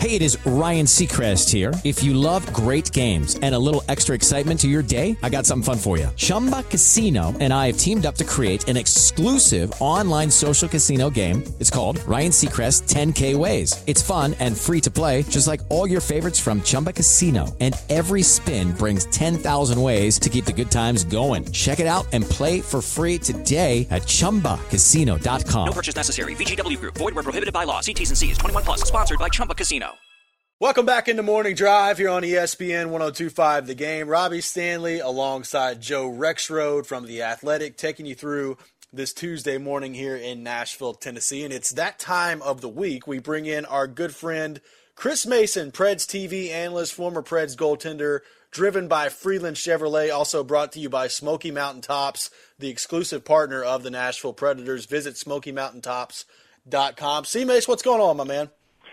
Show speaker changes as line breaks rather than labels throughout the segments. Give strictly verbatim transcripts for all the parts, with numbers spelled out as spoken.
Hey, it is Ryan Seacrest here. If you love great games and a little extra excitement to your day, I got something fun for you. Chumba Casino and I have teamed up to create an exclusive online social casino game. It's called Ryan Seacrest ten K Ways. It's fun and free to play, just like all your favorites from Chumba Casino. And every spin brings ten thousand ways to keep the good times going. Check it out and play for free today at chumba casino dot com.
No purchase necessary. V G W Group. Void where prohibited by law. See T's and C's. twenty-one plus. Sponsored by Chumba Casino.
Welcome back into Morning Drive here on E S P N one oh two point five The Game. Robbie Stanley alongside Joe Rexrode from The Athletic, taking you through this Tuesday morning here in Nashville, Tennessee. And it's that time of the week we bring in our good friend Chris Mason, Preds T V analyst, former Preds goaltender, driven by Freeland Chevrolet, also brought to you by Smoky Mountain Tops, the exclusive partner of the Nashville Predators. Visit smoky mountain tops dot com. C-Mace, what's going on, my man?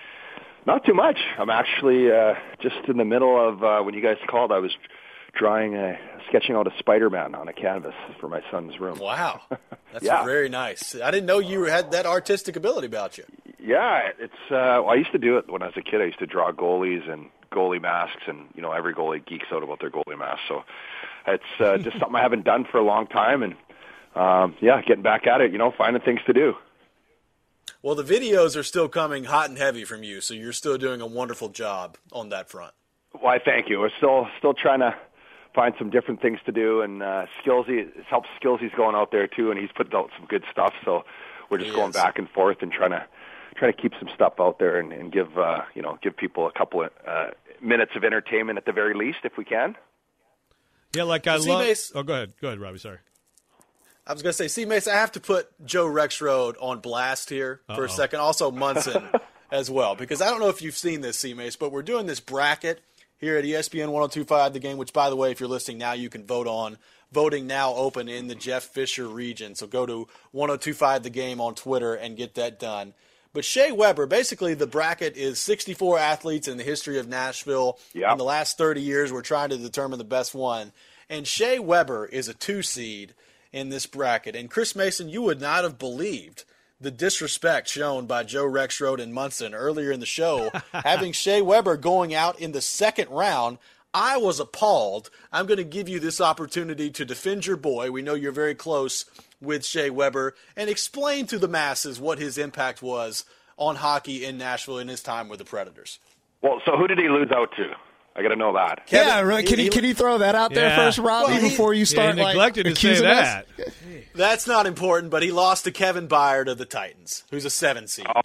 Not too much. I'm actually uh, just in the middle of, uh, when you guys called, I was drawing, a, sketching out a Spider-Man on a canvas for my son's room.
Wow. That's
yeah.
very nice. I didn't know you had that artistic ability about you.
Yeah, it's. Uh, well, I used to do it when I was a kid. I used to draw goalies and goalie masks, and, you know, every goalie geeks out about their goalie mask. So it's uh, just something I haven't done for a long time, and, um, yeah, getting back at it, you know, finding things to do.
Well, the videos are still coming hot and heavy from you, so you're still doing a wonderful job on that front.
Well, I thank you. We're still still trying to find some different things to do, and uh, Skillsy, it helps Skillsy's going out there too, and he's putting out some good stuff. So we're just
He
going
is.
back and forth and trying to trying to keep some stuff out there and, and give uh, you know give people a couple of uh, minutes of entertainment at the very least, if we can.
Yeah, like I
See,
love.
Mace-
Oh, go ahead, go ahead, Robbie. Sorry.
I was going to say, C-Mace, I have to put Joe Rexrode on blast here for
Uh-oh.
a second. Also Munson as well, because I don't know if you've seen this, C-Mace, but we're doing this bracket here at E S P N one oh two point five The Game, which, by the way, if you're listening now, you can vote on. Voting now open in the Jeff Fisher region. So go to one oh two point five The Game on Twitter and get that done. But Shea Weber, basically the bracket is sixty-four athletes in the history of Nashville.
Yep.
In the last thirty years, we're trying to determine the best one. And Shea Weber is a two-seed in this bracket. And Chris Mason, you would not have believed the disrespect shown by Joe Rexrode and Munson earlier in the show, having Shea Weber going out in the second round. I was appalled. I'm going to give you this opportunity to defend your boy. We know you're very close with Shea Weber, and explain to the masses what his impact was on hockey in Nashville in his time with the Predators.
Well, so who did he lose out to? I got to know that.
Kevin,
yeah, really. Can
he,
you can you throw that out there
Yeah.
first, Robbie,
Well, he-
before you start
yeah, he neglected
like
to say
accusing
that.
us?
That's not important, but he lost to Kevin Byard of the Titans, who's a seven seed.
Oh.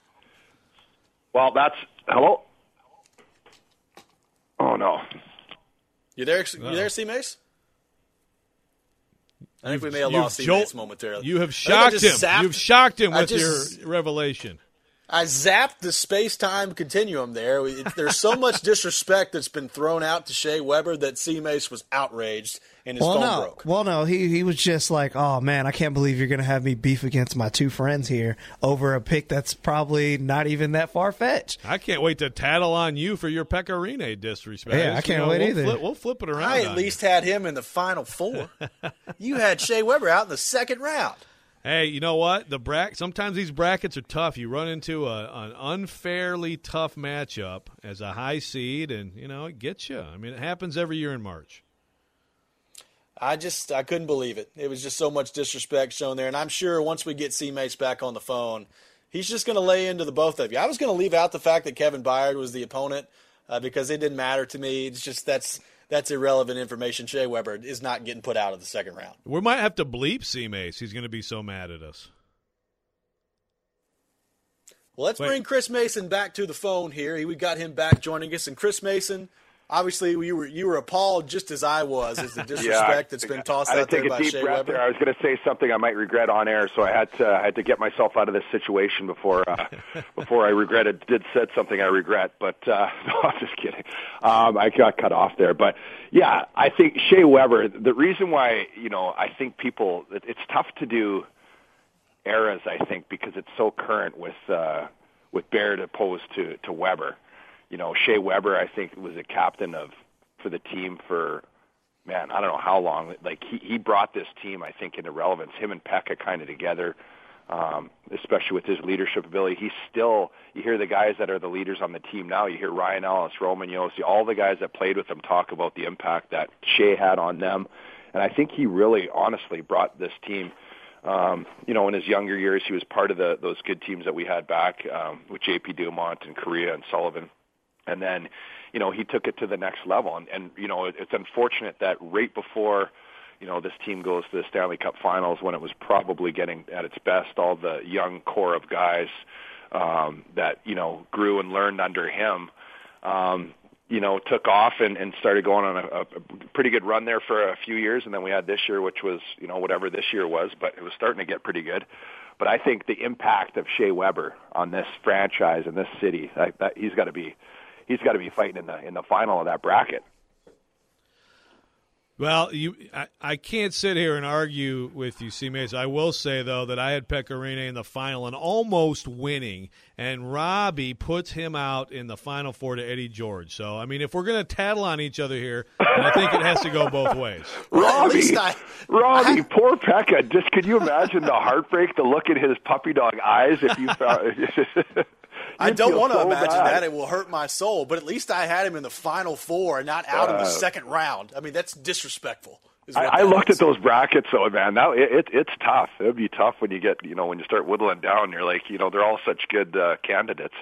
Well, that's hello. Oh no.
You there, you there, C-Mace? I think we may have
You've
lost
jolt-
C-Mace momentarily.
You have
I think I
shocked
just
him.
zapped-
You've shocked him
I
with
just-
your revelation.
I zapped the space-time continuum there. It, there's so much disrespect that's been thrown out to Shea Weber that C-Mace was outraged and his
Well,
phone
no.
broke.
Well, no. He he was just like, oh man, I can't believe you're going to have me beef against my two friends here over a pick that's probably not even that far fetched.
I can't wait to tattle on you for your Pecorine disrespect.
Yeah, I can't
You know,
wait
we'll
either.
Flip, we'll flip it around.
I at
on
least
you.
had him in the final four. You had Shea Weber out in the second round.
Hey, you know what? The bra- Sometimes these brackets are tough. You run into a, an unfairly tough matchup as a high seed, and, you know, it gets you. I mean, it happens every year in March.
I just I couldn't believe it. It was just so much disrespect shown there. And I'm sure once we get C-Mace back on the phone, he's just going to lay into the both of you. I was going to leave out the fact that Kevin Byard was the opponent uh, because it didn't matter to me. It's just that's that's irrelevant information. Shea Weber is not getting put out of the second round.
We might have to bleep C-Mace. He's going to be so mad at us.
Well, let's
Wait.
bring Chris Mason back to the phone here. He, we got him back joining us. And Chris Mason, obviously you were you were appalled just as I was as the disrespect
Yeah,
that's been tossed
I had
out
to
there
take
by
a deep
Shea
breath
Weber.
there. I was going to say something I might regret on air, so I had to I had to get myself out of this situation before uh, before I regretted did said something I regret. But uh, no, I'm just kidding. Um, I got cut off there, but yeah, I think Shea Weber. The reason why you know I think people it, it's tough to do eras. I think because it's so current with uh, with Baird opposed to to Weber. You know, Shea Weber, I think, was a captain of for the team for, man, I don't know how long. Like, he, he brought this team, I think, into relevance. Him and Pekka kind of together. um, especially with his leadership ability. He's still, you hear the guys that are the leaders on the team now, you hear Ryan Ellis, Roman Josi, all the guys that played with him talk about the impact that Shea had on them. And I think he really, honestly, brought this team. Um, you know, in his younger years, he was part of the, those good teams that we had back um, with J P Dumont and Correa and Sullivan. And then, you know, he took it to the next level. And, and you know, it, it's unfortunate that right before, you know, this team goes to the Stanley Cup Finals, when it was probably getting at its best, all the young core of guys um, that, you know, grew and learned under him, um, you know, took off and, and started going on a, a pretty good run there for a few years. And then we had this year, which was, you know, whatever this year was, but it was starting to get pretty good. But I think the impact of Shea Weber on this franchise and this city, I, that, he's got to be, he's got to be fighting in the in the final of that bracket.
Well, you, I, I can't sit here and argue with you, C-Mace. I will say, though, that I had Pekka Rinne in the final and almost winning, and Robbie puts him out in the Final Four to Eddie George. So, I mean, if we're going to tattle on each other here, I think it has to go both ways.
Robbie,
I,
Robbie,
I,
poor Pekka. Just could you imagine the heartbreak, the look in his puppy dog eyes if you found
I don't want to
so
imagine
bad.
that. It will hurt my soul. But at least I had him in the Final Four and not out uh, in the second round. I mean, that's disrespectful.
I, I looked is. at those brackets, though, man. Now it, it, it's tough. It would be tough when you get, you know, when you start whittling down. You're like, you know, they're all such good uh, candidates.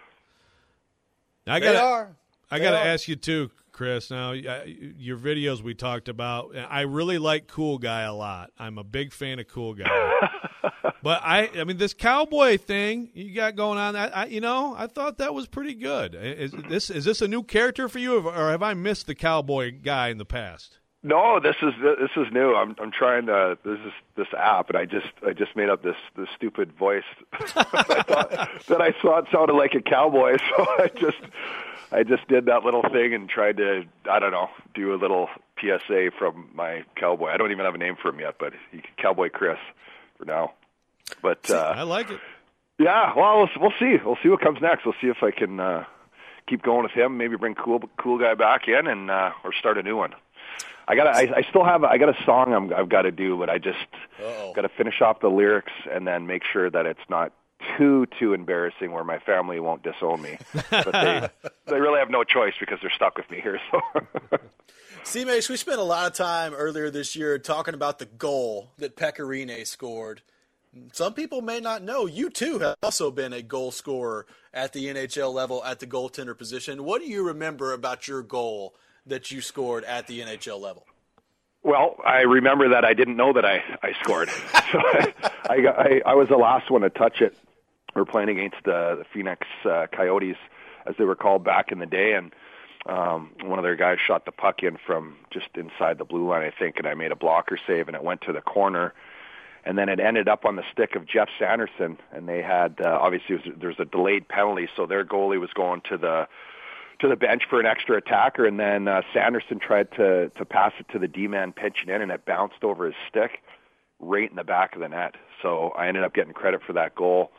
I gotta,
they are.
I got to ask you, too, Chris. Now, your videos we talked about, I really like Cool Guy a lot. I'm a big fan of Cool Guy. But, I I mean, this cowboy thing you got going on, I, I you know, I thought that was pretty good. Is this is this a new character for you, or have I missed the cowboy guy in the past?
No, this is this is new. I'm I'm trying to this is this app, and I just I just made up this this stupid voice that I thought that I thought sounded like a cowboy. So I just I just did that little thing and tried to I don't know do a little P S A from my cowboy. I don't even have a name for him yet, but he, Cowboy Chris for now. But uh,
I like it.
Yeah, well, we'll we'll see. We'll see what comes next. We'll see if I can uh, keep going with him. Maybe bring cool cool guy back in and uh, or start a new one. I got I, I still have I got a song I'm, I've got to do, but I just got to finish off the lyrics and then make sure that it's not too too embarrassing where my family won't disown me. But they they really have no choice because they're stuck with me here. So.
C-Mace, we spent a lot of time earlier this year talking about the goal that Pekka Rinne scored. Some people may not know you too have also been a goal scorer at the N H L level at the goaltender position. What do you remember about your goal that you scored at the N H L level?
Well, I remember that I didn't know that I, I scored. So I, I, I, I was the last one to touch it. We were playing against uh, the Phoenix uh, Coyotes, as they were called back in the day, and um, one of their guys shot the puck in from just inside the blue line, I think, and I made a blocker save, and it went to the corner. And then it ended up on the stick of Jeff Sanderson, and they had uh, obviously it was, there was a delayed penalty, so their goalie was going to the to the bench for an extra attacker, and then uh, Sanderson tried to to pass it to the D-man pitching in, and it bounced over his stick right in the back of the net. So I ended up getting credit for that goal,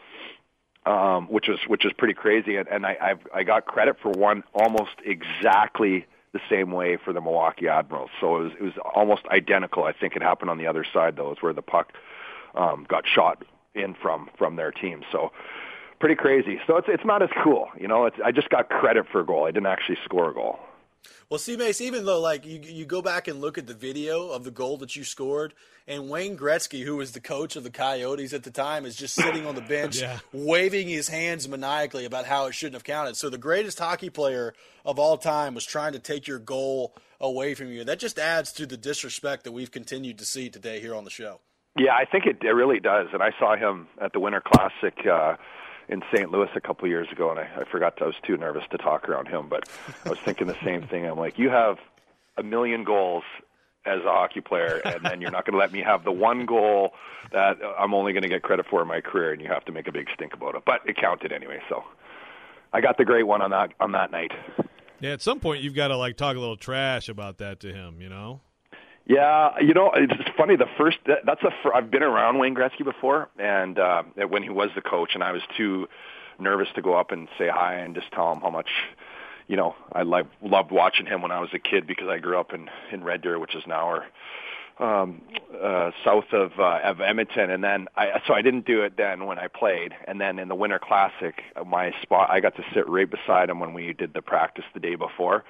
um, which was which was pretty crazy, and, and I I've, I got credit for one almost exactly the same way for the Milwaukee Admirals. So it was it was almost identical. I think it happened on the other side though, is where the puck um, got shot in from from their team. So pretty crazy. So it's it's not as cool, you know. It's, I just got credit for a goal. I didn't actually score a goal.
Well, C-Mace, even though like you you go back and look at the video of the goal that you scored, and Wayne Gretzky, who was the coach of the Coyotes at the time, is just sitting on the bench
yeah.
waving his hands maniacally about how it shouldn't have counted. So the greatest hockey player of all time was trying to take your goal away from you. That just adds to the disrespect that we've continued to see today here on the show.
Yeah, I think it, it really does. And I saw him at the Winter Classic uh, in Saint Louis a couple of years ago, and I, I forgot to, I was too nervous to talk around him, but I was thinking the same thing. I'm like, you have a million goals as a hockey player, and then you're not going to let me have the one goal that I'm only going to get credit for in my career, and you have to make a big stink about it. But it counted anyway, so I got the great one on that on that night.
Yeah, at some point you've got to like talk a little trash about that to him, you know?
Yeah, you know, it's funny. The first that's a I've been around Wayne Gretzky before, and uh, when he was the coach, and I was too nervous to go up and say hi and just tell him how much, you know, I like loved watching him when I was a kid because I grew up in in Red Deer, which is now our um, uh, south of, uh, of Edmonton, and then I so I didn't do it then when I played, and then in the Winter Classic, my spot I got to sit right beside him when we did the practice the day before,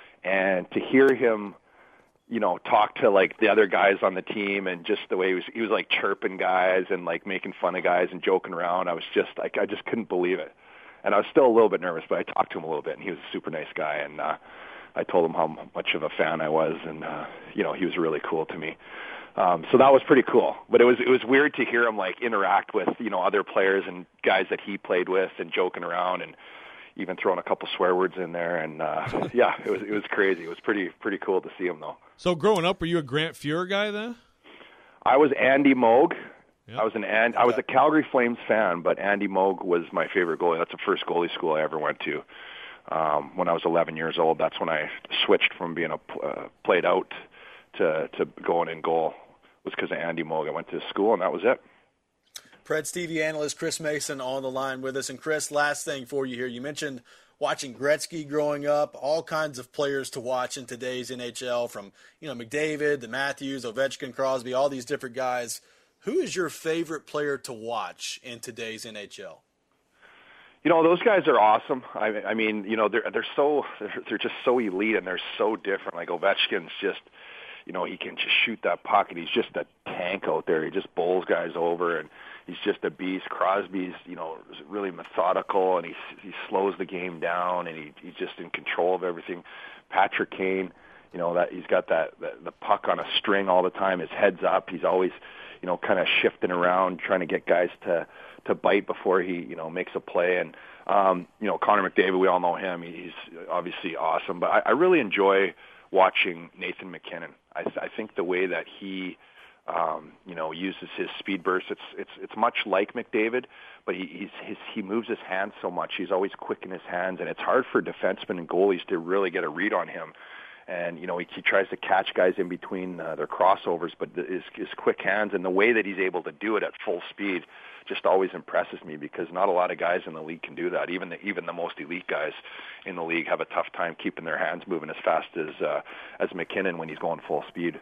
and to hear him, you know, talk to like the other guys on the team, and just the way he was, he was like chirping guys and like making fun of guys and joking around. I was just like, I just couldn't believe it, and I was still a little bit nervous, but I talked to him a little bit, and he was a super nice guy, and uh, I told him how much of a fan I was, and uh, you know, he was really cool to me. Um, so that was pretty cool. But it was it was weird to hear him like interact with, you know, other players and guys that he played with, and joking around, and even throwing a couple swear words in there. And uh, yeah, it was it was crazy. It was pretty pretty cool to see him though.
So growing up, were you a Grant Fuhr guy then?
I was Andy Moog.
Yep.
I was an and I was a Calgary Flames fan, but Andy Moog was my favorite goalie. That's the first goalie school I ever went to. Um, when I was eleven years old, that's when I switched from being a uh, played out to to going in goal. It was because of Andy Moog. I went to school, and that was it.
Preds T V analyst Chris Mason on the line with us. And Chris, last thing for you here. You mentioned watching Gretzky growing up, all kinds of players to watch in today's N H L, from, you know, McDavid, the Matthews, Ovechkin, Crosby, all these different guys. Who is your favorite player to watch in today's N H L?
You know, those guys are awesome. I, I mean, you know, they're they're so they're, they're just so elite, and they're so different. Like Ovechkin's just, you know, he can just shoot that puck, and he's just a tank out there. He just bowls guys over, and he's just a beast. Crosby's, you know, really methodical, and he he slows the game down, and he he's just in control of everything. Patrick Kane, you know, that he's got that the, the puck on a string all the time. His head's up. He's always, you know, kind of shifting around, trying to get guys to to bite before he, you know, makes a play. And um, you know, Connor McDavid, we all know him. He's obviously awesome, but I, I really enjoy watching Nathan McKinnon. I, th- I think the way that he, um, you know, uses his speed burst, it's it's it's much like McDavid, but he he's, his, he moves his hands so much. He's always quick in his hands, and it's hard for defensemen and goalies to really get a read on him. And you know, he, he tries to catch guys in between uh, their crossovers, but his, his quick hands and the way that he's able to do it at full speed just always impresses me, because not a lot of guys in the league can do that. Even the, even the most elite guys in the league have a tough time keeping their hands moving as fast as uh, as McKinnon when he's going full speed.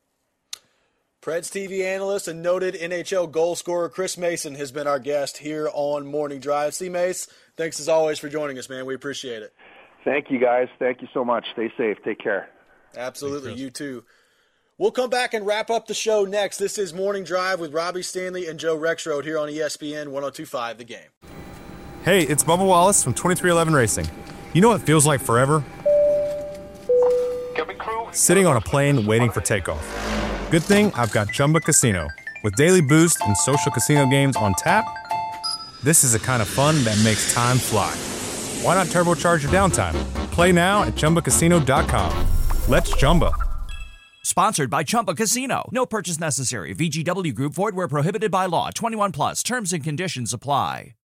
Preds T V analyst and noted N H L goal scorer Chris Mason has been our guest here on Morning Drive. C. Mace, thanks as always for joining us, man. We appreciate it.
Thank you, guys. Thank you so much. Stay safe. Take care.
Absolutely. Thanks, you too. We'll come back and wrap up the show next. This is Morning Drive with Robbie Stanley and Joe Rexrode here on E S P N one oh two point five The Game.
Hey, it's Bubba Wallace from twenty-three eleven Racing. You know what feels like forever? Sitting on a plane waiting for takeoff. Good thing I've got Chumba Casino. With daily boost and social casino games on tap, this is the kind of fun that makes time fly. Why not turbocharge your downtime? Play now at Chumba Casino dot com. Let's Chumba.
Sponsored by Chumba Casino. No purchase necessary. V G W Group. Void where prohibited by law. twenty-one plus. Terms and conditions apply.